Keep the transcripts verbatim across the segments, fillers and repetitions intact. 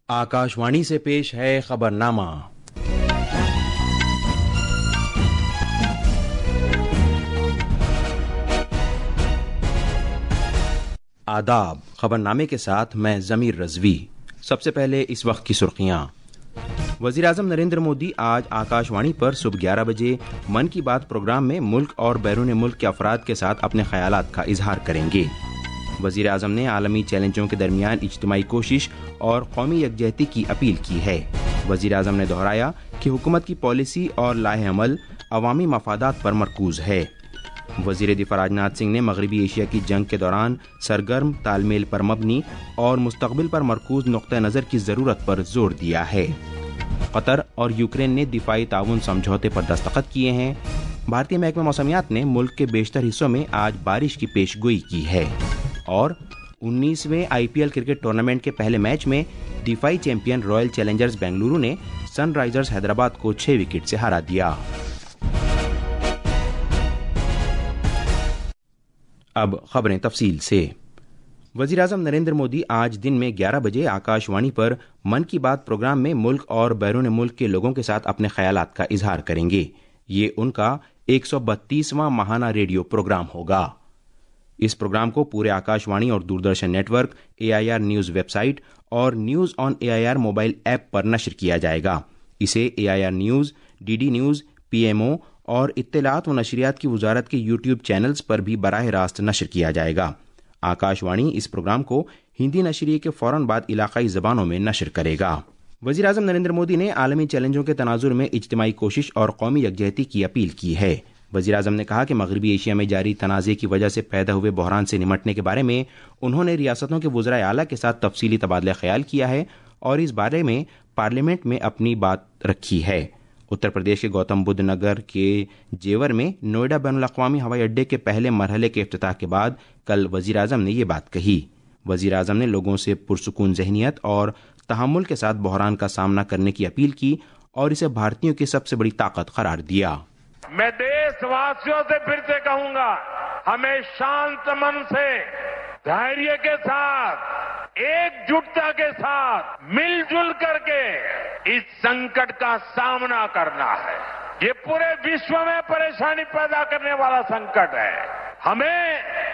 आकाशवाणी से पेश है खबरनामा। आदाब। खबरनामे के साथ मैं जमीर रजवी। सबसे पहले इस वक्त की सुर्खियां। वज़ीर आज़म नरेंद्र मोदी आज आकाशवाणी पर सुबह ग्यारह बजे मन की बात प्रोग्राम में मुल्क और बैरून मुल्क के अफराद के साथ अपने ख्यालात का इजहार करेंगे। वज़ीर आज़म ने आलमी चैलेंजों के दरमियान इज्तिमाई कोशिश और कौमी यकजहती की अपील की है। वज़ीर आज़म ने दोहराया कि हुकूमत की पॉलिसी और लाहे अमल अवामी मफादात पर मरकूज है। वज़ीर दिफा राजनाथ सिंह ने मगरबी एशिया की जंग के दौरान सरगर्म तालमेल पर मबनी और मुस्तकबिल पर मरकूज नुक्ता नज़र की ज़रूरत पर जोर दिया है। कतर और यूक्रेन ने दिफाई ताउन समझौते पर दस्तखत किए हैं। भारतीय महकमा मौसमियात ने मुल्क के बेशतर हिस्सों में आज बारिश की पेशगोई की है। और उन्नीसवें आईपीएल क्रिकेट टूर्नामेंट के पहले मैच में दिफाई चैंपियन रॉयल चैलेंजर्स बेंगलुरु ने सनराइजर्स हैदराबाद को छह विकेट से हरा दिया। अब खबरें तफसील से। वज़ीर आज़म नरेंद्र मोदी आज दिन में ग्यारह बजे आकाशवाणी पर मन की बात प्रोग्राम में मुल्क और बैरून मुल्क के लोगों के साथ अपने ख्यालात का इजहार करेंगे। ये उनका एक सौ बत्तीसवां माहाना रेडियो प्रोग्राम होगा। इस प्रोग्राम को पूरे आकाशवाणी और Doordarshan network, AIR news website और news on AIR mobile app पर नशर किया जाएगा। इसे AIR news, DD news, PMO और इत्तलात व नशरियात की वजारत के यूट्यूब चैनल्स पर भी बराह रास्त नशर किया जाएगा। आकाशवाणी इस प्रोग्राम को हिंदी नशरिए के फौरन बाद इलाकाई ज़बानों में नशर करेगा। वज़ीर आज़म नरेंद्र मोदी ने आलमी चैलेंजों के तनाजुर में इज्तिमाई कोशिश और कौमी यकजहती की अपील की है। वज़ीर आज़म ने कहा कि मगरबी एशिया में जारी तनाज़े की वजह से पैदा हुए बहरान से निमटने के बारे में उन्होंने रियासतों के वज़राए आला के साथ तफसीली तबादला ख्याल किया है और इस बारे में पार्लियामेंट में अपनी बात रखी है। उत्तर प्रदेश के गौतम बुद्ध नगर के जेवर में नोएडा बैनुल अक़वामी हवाई अड्डे के पहले मरहले के इफ्तिताह के बाद कल वज़ीर आज़म ने ये बात कही। वज़ीर आज़म ने लोगों से पुरसुकून ज़हनियत और तहम्मुल के साथ बहरान का सामना करने की अपील की और इसे भारतीयों की सबसे बड़ी ताकत करार दिया। मैं देशवासियों से फिर से कहूंगा, हमें शांत मन से, धैर्य के साथ, एकजुटता के साथ, मिलजुल करके इस संकट का सामना करना है। ये पूरे विश्व में परेशानी पैदा करने वाला संकट है। हमें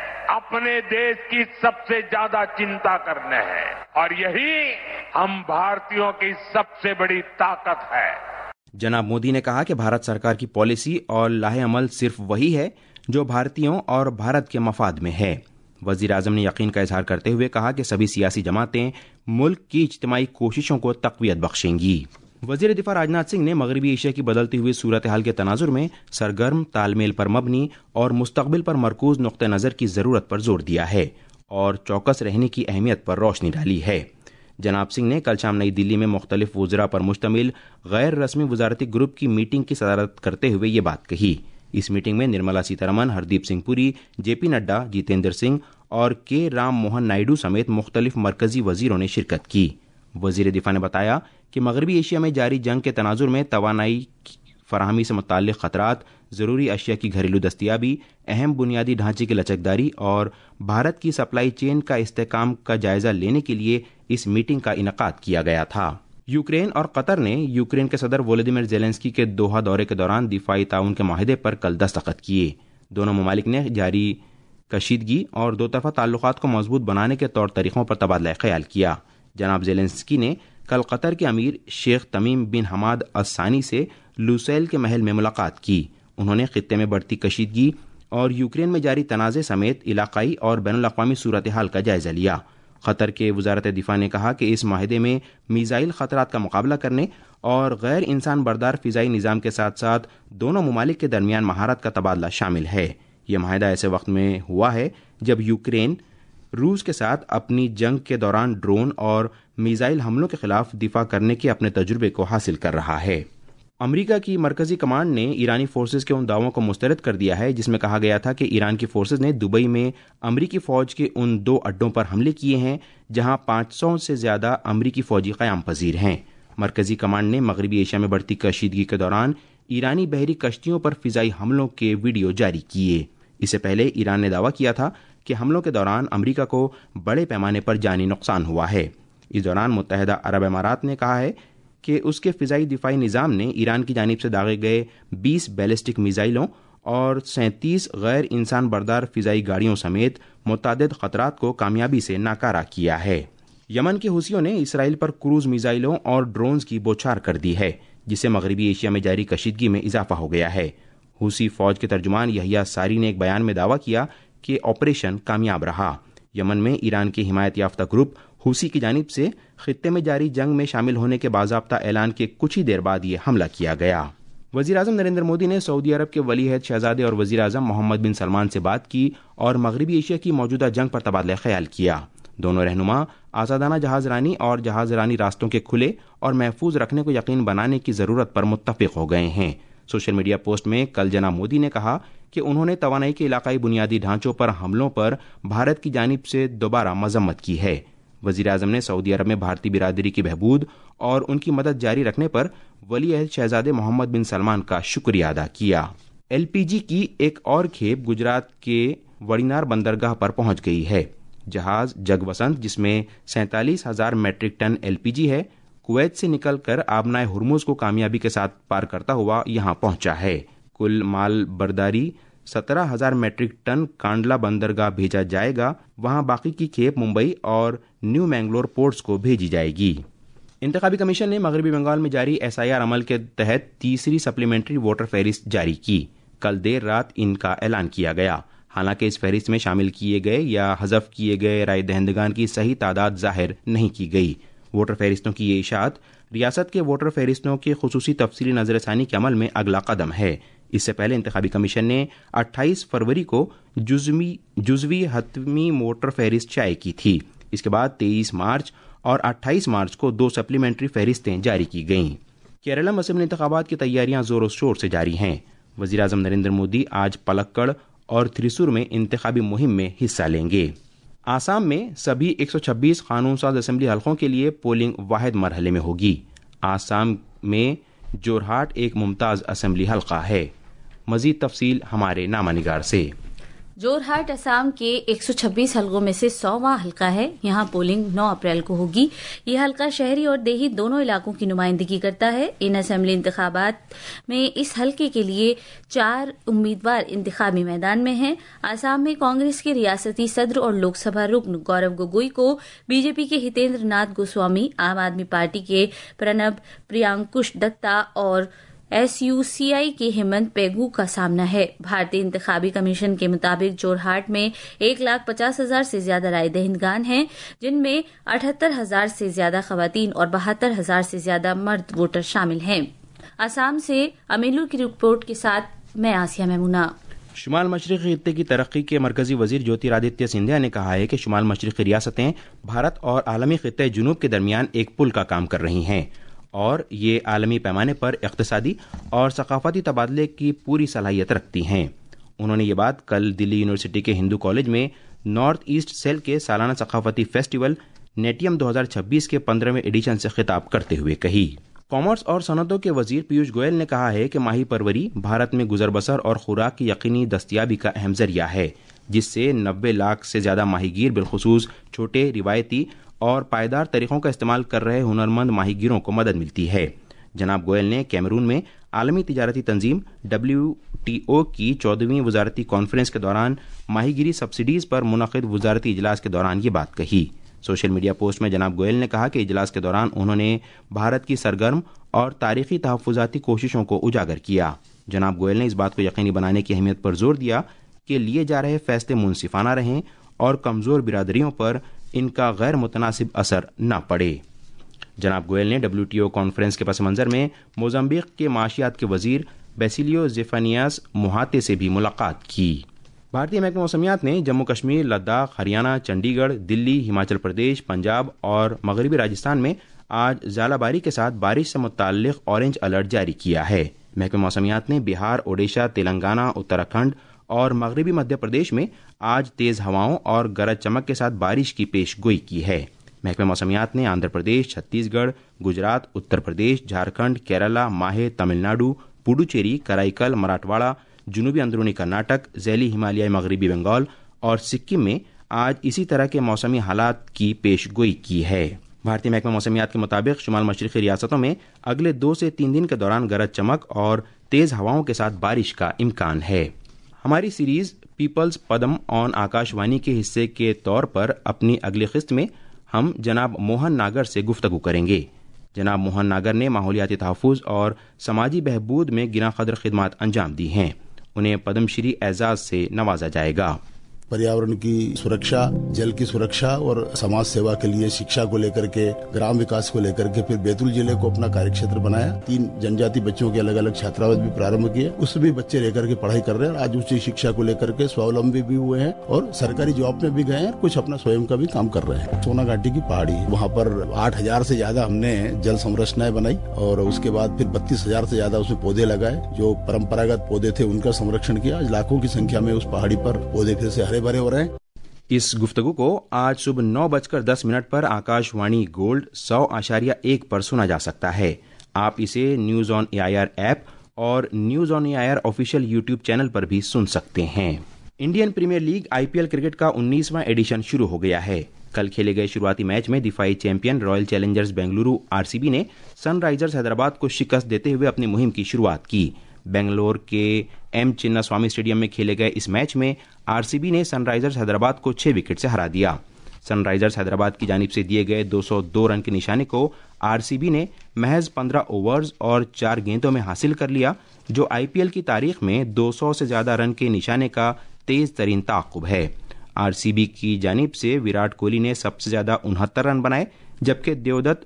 अपने देश की सबसे ज्यादा चिंता करना है और यही हम भारतीयों की सबसे बड़ी ताकत है। जनाब मोदी ने कहा कि भारत सरकार की पॉलिसी और लाहे अमल सिर्फ वही है जो भारतीयों और भारत के मफाद में है। वज़ीर आज़म ने यकीन का इजहार करते हुए कहा कि सभी सियासी जमातें मुल्क की इज्तिमाई कोशिशों को तक़वियत बख्शेंगी। वज़ीर दिफा राजनाथ सिंह ने मगरबी एशिया की बदलती हुई सूरत हाल के तनाजुर में सरगर्म तालमेल पर मबनी और मुस्तकबिल पर मरकूज नुक्ता नज़र की ज़रूरत पर जोर दिया है और चौकस रहने की अहमियत पर रोशनी डाली है। जनाब सिंह ने कल शाम नई दिल्ली में मुख्तलिफ वज़रा पर मुश्तमिल गैर रस्मी वजारती ग्रुप की मीटिंग की सदारत करते हुए ये बात कही। इस मीटिंग में निर्मला सीतारमन, हरदीप सिंह पुरी, जेपी नड्डा, जितेंद्र सिंह और के राम मोहन नायडू समेत मुख्तलिफ मरकजी वजीरों ने शिरकत की। वज़ीर दिफा ने बताया कि मगरबी एशिया में जारी जंग के तनाजुर में तवानाई फराहमी से मुताल्लिक़ ख़तरात, ज़रूरी अशिया की घरेलू दस्तियाबी, अहम बुनियादी ढांचे की लचकदारी और भारत की सप्लाई चेन का इस्तेहकाम का जायज़ा लेने के लिए इस मीटिंग का इनेकाद किया गया था। यूक्रेन और कतर ने यूक्रेन के सदर वोलोदिमिर ज़ेलेंस्की के दोहा दौरे के दौरान दिफाई ताउन के माहिदे पर कल दस्तखत किए। दोनों ममालिक ने जारी कशीदगी और दो तरफा ताल्लुकात को मजबूत बनाने के तौर तरीक़ों पर तबादला ख्याल किया। जनाब ज़ेलेंस्की ने कल कतर के अमीर शेख तमीम बिन हमाद अस-सानी से लुसैल के महल में मुलाकात की। उन्होंने खित्ते में बढ़ती कशीदगी और यूक्रेन में जारी तनाज़े समेत इलाकाई और बैनुल अक़वामी सूरत हाल का जायज़ा लिया। कतर के वज़ारत दिफा ने कहा कि इस माहिदे में मीज़ाइल ख़तरात का मुकाबला करने और गैर इंसान बरदार फ़िज़ाई निज़ाम के साथ साथ दोनों ममालिक के दरमियान महारत का तबादला शामिल है। यह माहिदा ऐसे वक्त में हुआ है जब यूक्रेन रूस के साथ अपनी जंग के दौरान ड्रोन और मीज़ाइल हमलों के खिलाफ दिफा करने के अपने तजुर्बे को हासिल कर रहा है। अमेरिका की मरकजी कमांड ने ईरानी फोर्सेज के उन दावों को मुस्तरद कर दिया है जिसमें कहा गया था कि ईरान की फोर्सेज ने दुबई में अमेरिकी फ़ौज के उन दो अड्डों पर हमले किए हैं जहां पाँच सौ से ज़्यादा अमेरिकी फ़ौजी क़याम पजीर हैं। मरकजी कमांड ने मगरबी एशिया में बढ़ती कशीदगी के दौरान ईरानी बहरी कश्तियों पर फ़िज़ाई हमलों के वीडियो जारी किए। इससे पहले ईरान ने दावा किया था कि हमलों के दौरान अमेरिका को बड़े पैमाने पर जानी नुकसान हुआ है। اس دوران متحدہ عرب امارات نے کہا ہے کہ اس کے فضائی دفاعی نظام نے ایران کی جانب سے داغے گئے بیس بیلسٹک میزائلوں اور سینتیس غیر انسان بردار فضائی گاڑیوں سمیت متعدد خطرات کو کامیابی سے ناکارہ کیا ہے۔ یمن کے حوثیوں نے اسرائیل پر کروز میزائلوں اور ڈرونز کی بوچھار کر دی ہے، جس سے مغربی ایشیا میں جاری کشیدگی میں اضافہ ہو گیا ہے۔ حوثی فوج کے ترجمان یحییٰ ساری نے ایک بیان میں دعویٰ کیا کہ آپریشن کامیاب رہا۔ یمن میں ایران کے حمایت یافتہ گروپ حوثی کی جانب سے خطے میں جاری جنگ میں شامل ہونے کے باضابطہ اعلان کے کچھ ہی دیر بعد یہ حملہ کیا گیا۔ وزیر اعظم نریندر مودی نے سعودی عرب کے ولی عہد شہزادے اور وزیر اعظم محمد بن سلمان سے بات کی اور مغربی ایشیا کی موجودہ جنگ پر تبادلہ خیال کیا۔ دونوں رہنما آزادانہ جہاز رانی اور جہاز رانی راستوں کے کھلے اور محفوظ رکھنے کو یقین بنانے کی ضرورت پر متفق ہو گئے ہیں۔ سوشل میڈیا پوسٹ میں کل جناب مودی نے کہا کہ انہوں نے توانائی کے علاقائی بنیادی ڈھانچوں پر حملوں پر بھارت کی جانب سے دوبارہ مذمت کی ہے۔ وزیر اعظم نے سعودی عرب میں بھارتی برادری کی بہبود اور ان کی مدد جاری رکھنے پر ولی عہد شہزادے محمد بن سلمان کا شکریہ ادا کیا۔ ایل پی جی کی ایک اور کھیپ گجرات کے وڑینار بندرگاہ پر پہنچ گئی ہے۔ جہاز جگ وسنت، جس میں سینتالیس ہزار metric ton L P G ہے، کویت سے نکل کر آبنائے ہرمز کو کامیابی کے ساتھ پار کرتا ہوا یہاں پہنچا ہے۔ کل مال برداری سترہ ہزار میٹرک ٹن کانڈلا بندرگاہ بھیجا جائے گا، وہاں باقی کی کھیپ ممبئی اور نیو مینگلور پورٹس کو بھیجی جائے گی۔ انتخابی کمیشن نے مغربی بنگال میں جاری ایس آئی آر عمل کے تحت تیسری سپلیمنٹری ووٹر فہرست جاری کی۔ کل دیر رات ان کا اعلان کیا گیا۔ حالانکہ اس فہرست میں شامل کیے گئے یا حذف کیے گئے رائے دہندگان کی صحیح تعداد ظاہر نہیں کی گئی۔ ووٹر فہرستوں کی یہ اشاعت ریاست کے ووٹر فہرستوں کے خصوصی تفصیلی نظر ثانی کے عمل میں اگلا قدم ہے۔ اس سے پہلے انتخابی کمیشن نے اٹھائیس فروری کو جزوی جزوی حتمی ووٹر فہرست شائع کی تھی۔ اس کے بعد تیئیس مارچ اور اٹھائیس مارچ کو دو سپلیمنٹری فہرستیں جاری کی گئیں۔ کیرالم اسمبلی انتخابات کی تیاریاں زور و شور سے جاری ہیں۔ وزیر اعظم نریندر مودی آج پلکڑ اور تھریسور میں انتخابی مہم میں حصہ لیں گے۔ آسام میں سبھی ایک سو چھبیس قانون ساز اسمبلی حلقوں کے لیے پولنگ واحد مرحلے میں ہوگی۔ آسام میں جورہاٹ ایک ممتاز اسمبلی حلقہ ہے۔ مزید تفصیل ہمارے نامہ نگار سے۔ جورہاٹ آسام کے ایک سو چھبیس حلقوں میں سے سوواں حلقہ ہے۔ یہاں پولنگ نو اپریل کو ہوگی۔ یہ حلقہ شہری اور دیہی دونوں علاقوں کی نمائندگی کرتا ہے۔ ان اسمبلی انتخابات میں اس حلقے کے لیے چار امیدوار انتخابی میدان میں ہیں۔ آسام میں کانگریس کے ریاستی صدر اور لوک سبھا رکن گورو گوگوئی کو بی جے پی کے ہتیندر ناتھ گوسوامی، عام آدمی پارٹی کے پرنب پریانکش دتا اور ایس یو سی آئی کے ہیمنت پیگو کا سامنا ہے۔ بھارتی انتخابی کمیشن کے مطابق جورہاٹ میں ایک لاکھ پچاس ہزار سے زیادہ رائے دہندگان ہیں، جن میں اٹھہتر ہزار سے زیادہ خواتین اور بہتر ہزار سے زیادہ مرد ووٹر شامل ہیں۔ آسام سے امیلو کی رپورٹ کے ساتھ میں آسیہ میمونہ۔ شمال مشرقی خطے کی ترقی کے مرکزی وزیر جیوترادتیہ سندھیا نے کہا ہے کہ شمال مشرقی ریاستیں بھارت اور عالمی خطے جنوب کے درمیان ایک پل کا کام کر رہی ہیں اور یہ عالمی پیمانے پر اقتصادی اور ثقافتی تبادلے کی پوری صلاحیت رکھتی ہیں۔ انہوں نے یہ بات کل دلی یونیورسٹی کے ہندو کالج میں نارتھ ایسٹ سیل کے سالانہ ثقافتی فیسٹیول نیٹیم دو ہزار چھبیس کے پندرہویں ایڈیشن سے خطاب کرتے ہوئے کہی۔ کامرس اور صنعتوں کے وزیر پیوش گوئل نے کہا ہے کہ ماہی پروری بھارت میں گزر بسر اور خوراک کی یقینی دستیابی کا اہم ذریعہ ہے، جس سے نبے لاکھ سے زیادہ ماہی گیر بالخصوص چھوٹے، روایتی اور پائیدار طریقوں کا استعمال کر رہے ہنرمند ماہی گیروں کو مدد ملتی ہے۔ جناب گوئل نے کیمرون میں عالمی تجارتی تنظیم ڈبلیو ٹی او کی چودہویں وزارتی کانفرنس کے دوران ماہی گیری سبسڈیز پر منعقد وزارتی اجلاس کے دوران یہ بات کہی۔ سوشل میڈیا پوسٹ میں جناب گوئل نے کہا کہ اجلاس کے دوران انہوں نے بھارت کی سرگرم اور تاریخی تحفظاتی کوششوں کو اجاگر کیا۔ جناب گوئل نے اس بات کو یقینی بنانے کی اہمیت پر زور دیا کہ لیے جا رہے فیصلے منصفانہ رہیں اور کمزور برادریوں پر ان کا غیر متناسب اثر نہ پڑے۔ جناب گوئل نے ڈبلیو ٹی او کانفرنس کے پس منظر میں موزمبیق کے معاشیات کے وزیر بیسیلیو زیفانیاس موہاتے سے بھی ملاقات کی۔ بھارتی محکمہ موسمیات نے جموں کشمیر، لداخ، ہریانہ، چنڈی گڑھ، دلی، ہماچل پردیش، پنجاب اور مغربی راجستھان میں آج ژالہ باری کے ساتھ بارش سے متعلق اورنج الرٹ جاری کیا ہے۔ محکمہ موسمیات نے بہار، اوڈیشہ، تلنگانہ، اتراکھنڈ اور مغربی مدھیہ پردیش میں آج تیز ہواؤں اور گرج چمک کے ساتھ بارش کی پیش گوئی کی ہے۔ محکمہ موسمیات نے آندھرا پردیش، چھتیس گڑھ، گجرات، اتر پردیش، جھارکھنڈ، کیرالہ، ماہے، تمل ناڈو، پڈوچیری، کرائی مراٹھواڑہ، جنوبی اندرونی کرناٹک، ذیلی ہمالیائی مغربی بنگال اور سکم میں آج اسی طرح کے موسمی حالات کی پیش گوئی کی ہے۔ بھارتی محکمہ موسمیات کے مطابق شمال مشرقی ریاستوں میں اگلے دو سے تین دن کے دوران گرج چمک اور تیز ہواؤں کے ساتھ بارش کا امکان ہے۔ ہماری series people's Padma on Akashvani کے حصے کے طور پر اپنی اگلی قسط میں ہم جناب موہن ناگر سے گفتگو کریں گے۔ جناب موہن ناگر نے ماحولیاتی تحفظ اور سماجی بہبود میں گراں قدر خدمات انجام دی ہیں۔ انہیں پدم شری اعزاز سے نوازا جائے گا۔ پریاورن کی سرکشا، جل کی سرکشا اور سماج سیوا کے لیے شکشا کو لے کر کے، گرام وکاس کو لے کر کے پھر بیتول ضلع کو اپنا کاریہ چھیتر بنایا۔ تین جن جاتی بچوں کے الگ الگ چھاتراواس بھی پرارمبھ کیے، اس سے بھی بچے لے کر کے پڑھائی کر رہے ہیں۔ آج اسی شکشا کو لے کر کے سواولمبی بھی ہوئے ہیں اور سرکاری جاب میں بھی گئے ہیں، کچھ اپنا سوئم کا بھی کام کر رہے ہیں۔ سونا گھاٹی کی پہاڑی، وہاں پر آٹھ ہزار سے زیادہ ہم نے جل سمرچنائیں بنائی اور اس کے بعد پھر بتیس ہزار سے زیادہ اس میں پودے لگائے۔ جو پرمپراگت پودے تھے ان کا سمرکشن کیا۔ آج لاکھوں کی سنکھیا میں اس پہاڑی پر پودے پھر سے ہرے بھرے ہو رہے ہیں۔ اس گفتگو کو آج صبح نو بج کر دس منٹ پر آکاش وانی گولڈ سو اشاریہ ایک پر سنا جا سکتا ہے۔ آپ اسے news on A I R app اور news on A I R official YouTube channel پر بھی سن سکتے ہیں۔ Indian Premier League I P L cricket کا انیسواں ایڈیشن شروع ہو گیا ہے۔ کل کھیلے گئے شروعاتی میچ میں دفاعی champion Royal Challengers Bengaluru R C B نے سن رائزرز حیدرآباد کو شکست دیتے ہوئے اپنی مہم کی شروعات کی۔ بنگلور کے ایم چنا سوامی اسٹیڈیم میں کھیلے گئے اس میچ میں آر سی بی نے سن رائزرز حیدرآباد کو چھ وکٹ سے ہرا دیا۔ سن رائزرز حیدرآباد کی جانب سے دیے گئے دو سو دو رن کے نشانے کو آر سی بی نے محض پندرہ اوورز اور چار گیندوں میں حاصل کر لیا، جو آئی پی ایل کی تاریخ میں دو سو سے زیادہ رن کے نشانے کا تیز ترین تعاقب ہے۔ آر سی بی کی جانب سے وراٹ کوہلی نے سب سے زیادہ انہتر رن بنائے، جبکہ دیودت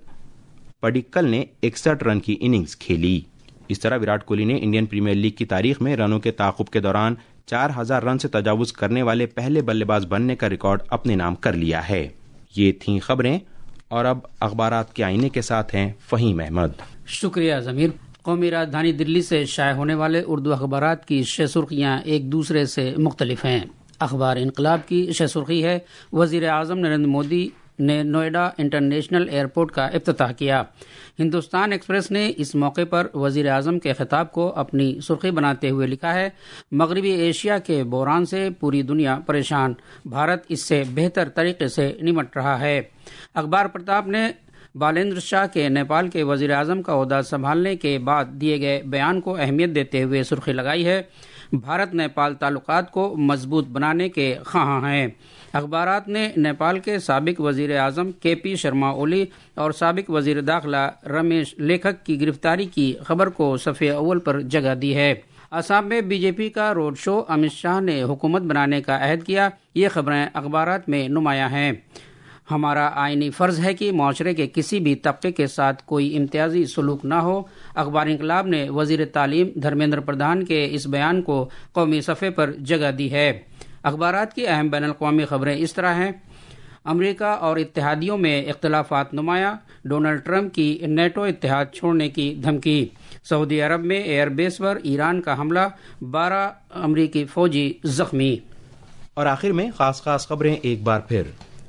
پڈکل نے اکسٹھ رن کی اننگز کھیلی۔ اس طرح وراٹ کوہلی نے انڈین پریمیئر لیگ کی تاریخ میں رنوں کے تعاقب کے دوران چار ہزار رن سے تجاوز کرنے والے پہلے بلے باز بننے کا ریکارڈ اپنے نام کر لیا ہے۔ یہ تھیں خبریں، اور اب اخبارات کے آئینے کے ساتھ ہیں فہیم احمد۔ شکریہ ضمیر۔ قومی راجدھانی دلی سے شائع ہونے والے اردو اخبارات کی شہ سرخیاں ایک دوسرے سے مختلف ہیں۔ اخبار انقلاب کی شہ سرخی ہے: وزیر اعظم نریندر مودی نے نوئیڈا انٹرنیشنل ایئرپورٹ کا افتتاح کیا۔ ہندوستان ایکسپریس نے اس موقع پر وزیر اعظم کے خطاب کو اپنی سرخی بناتے ہوئے لکھا ہے: مغربی ایشیا کے بحران سے پوری دنیا پریشان، بھارت اس سے بہتر طریقے سے نمٹ رہا ہے۔ اخبار پرتاپ نے بالندر شاہ کے نیپال کے وزیر اعظم کا عہدہ سنبھالنے کے بعد دیے گئے بیان کو اہمیت دیتے ہوئے سرخی لگائی ہے: بھارت نیپال تعلقات کو مضبوط بنانے کے خواہاں ہیں۔ اخبارات نے نیپال کے سابق وزیر اعظم کے پی شرما اولی اور سابق وزیر داخلہ رمیش لیکھک کی گرفتاری کی خبر کو صفحے اول پر جگہ دی ہے۔ آسام میں بی جے پی کا روڈ شو، امت شاہ نے حکومت بنانے کا عہد کیا، یہ خبریں اخبارات میں نمایاں ہیں۔ ہمارا آئینی فرض ہے کہ معاشرے کے کسی بھی طبقے کے ساتھ کوئی امتیازی سلوک نہ ہو۔ اخبار انقلاب نے وزیر تعلیم دھرمیندر پردھان کے اس بیان کو قومی صفحے پر جگہ دی ہے۔ اخبارات کی اہم بین الاقوامی خبریں اس طرح ہیں: امریکہ اور اتحادیوں میں اختلافات نمایاں، ڈونلڈ ٹرمپ کی نیٹو اتحاد چھوڑنے کی دھمکی، سعودی عرب میں ایئر بیس پر ایران کا حملہ، بارہ امریکی فوجی زخمی۔ اور آخر میں خاص خاص خبریں ایک بار پھر۔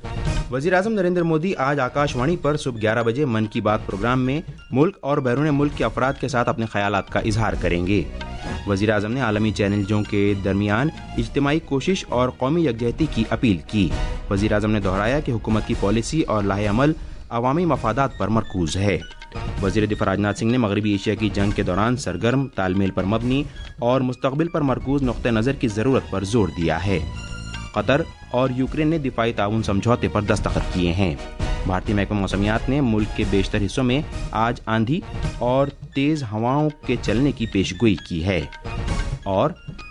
وزیر اعظم نریندر مودی آج آکاش وانی پر صبح گیارہ بجے من کی بات پروگرام میں ملک اور بیرون ملک کے افراد کے ساتھ اپنے خیالات کا اظہار کریں گے۔ وزیر اعظم نے عالمی چیلنجوں کے درمیان اجتماعی کوشش اور قومی یکجہتی کی اپیل کی۔ وزیر اعظم نے دہرایا کہ حکومت کی پالیسی اور لاہ عمل عوامی مفادات پر مرکوز ہے۔ وزیر دفاع راجناتھ سنگھ نے مغربی ایشیا کی جنگ کے دوران سرگرم، تال میل پر مبنی اور مستقبل پر مرکوز نقطہ نظر کی ضرورت پر زور دیا ہے۔ قطر اور یوکرین نے دفاعی تعاون سمجھوتے پر دستخط کیے ہیں۔ بھارتی محکمہ موسمیات نے ملک کے بیشتر حصوں میں آج آندھی اور تیز ہواؤں کے چلنے کی پیش گوئی کی ہے۔ اور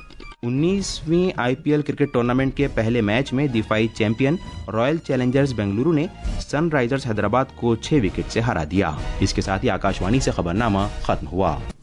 انیسویں I P L cricket tournament کے پہلے میچ میں دفاعی چیمپئن رائل چیلنجرز بنگلورو نے سن رائزرز حیدرآباد کو چھ وکٹ سے ہرا دیا۔ اس کے ساتھ ہی آکاش وانی سے خبرنامہ ختم ہوا۔